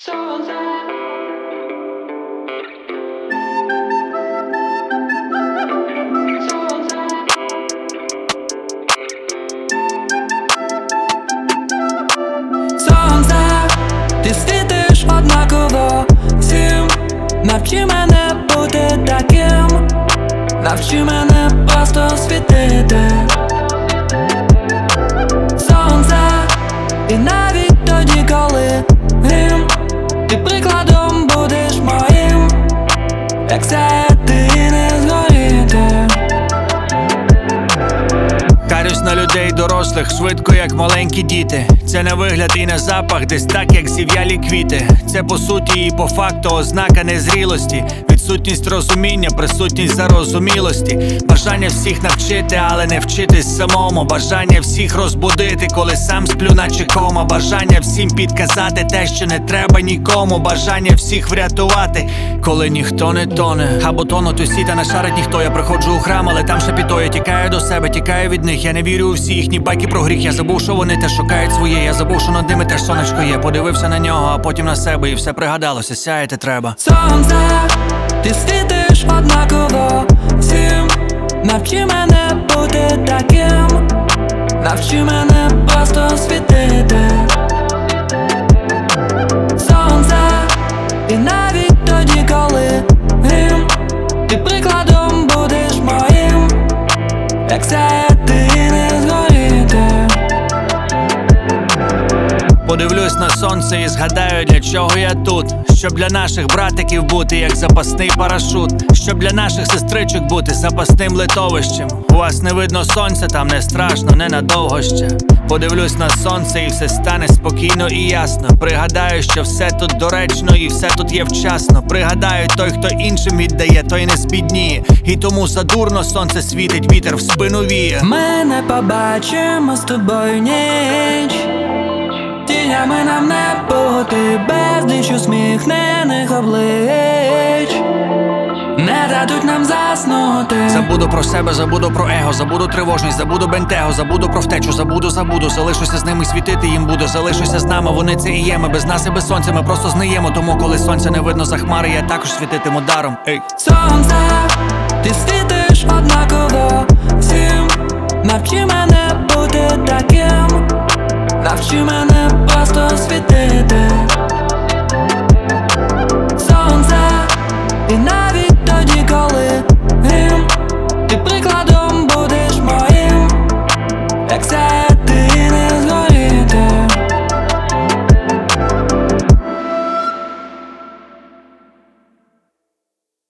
Сонце. Сонце, ти світиш однаково всім. Навчи мене бути таким, навчи мене просто світити. Сонце, і навіть тоді, коли грім, ти прикладом будеш моїм, як сяяти і не згоріти. Карюсь на людей дорослих, швидко як маленькі діти. Це не вигляд і не запах, десь так як зів'ялі квіти. Це по суті і по факту ознака незрілості. Відсутність розуміння, присутність зарозумілості. Бажання всіх навчити, але не вчитись самому. Бажання всіх розбудити, коли сам сплю наче кома. Бажання всім підказати те, що не треба нікому. Бажання всіх врятувати, коли ніхто не тоне. Або тонуть усі, та не шарить ніхто. Я приходжу у храм, але там шепіто. Я тікаю до себе, тікаю від них. Я не вірю у всі їхні байки про гріх. Я забув, що вони теж шукають своє. Я забув, що над ними теж сонечко є. Подивився на нього, а потім на себе, і все пригадалося, сяяти треба. Сонце, ти світиш однаково всім. Навчи мене бути таким, навчи мене просто світити. Сонце, і навіть тоді, коли грім, ти прикладом будеш моїм, як сяяти і не згоріти. Подивлюсь на сонце і згадаю, для чого я тут. Щоб для наших братиків бути як запасний парашут. Щоб для наших сестричок бути запасним литовищем. У вас не видно сонця, там не страшно, ненадовго ще. Подивлюсь на сонце і все стане спокійно і ясно. Пригадаю, що все тут доречно і все тут є вчасно. Пригадаю, той, хто іншим віддає, той не збідніє. І тому задурно сонце світить, вітер в спину віє. Ми не побачимо з тобою ніч. Тінями нам не бути, безліч усміхнених облич не дадуть нам заснути. Забуду про себе, забуду про его, забуду тривожність, забуду бентего, забуду про втечу, забуду. Залишуся з ними, світити їм буду. Залишуся з нами, вони це і є. Ми без нас і без сонця, ми просто зниємо. Тому коли сонця не видно за хмари, я також світитиму даром. Ей. Сонце, ти світиш однаково всім. Навчи мене бути таким, навчи мене просто світити.